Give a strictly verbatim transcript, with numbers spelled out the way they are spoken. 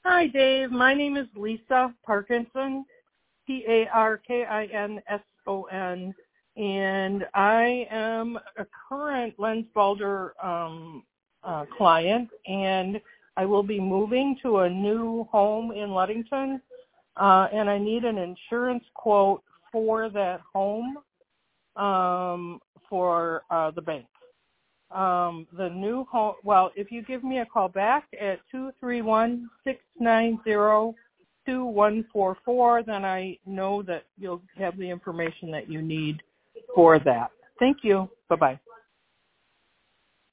Hi, Dave. My name is Lisa Parkinson, P A R K I N S O N, and I am a current Lensbalder um, uh, client, and I will be moving to a new home in Ludington, uh, and I need an insurance quote for that home um, for uh, the bank. Um, the new home, well, if you give me a call back at two three one, six nine zero, two one four four, then I know that you'll have the information that you need for that. Thank you. Bye-bye.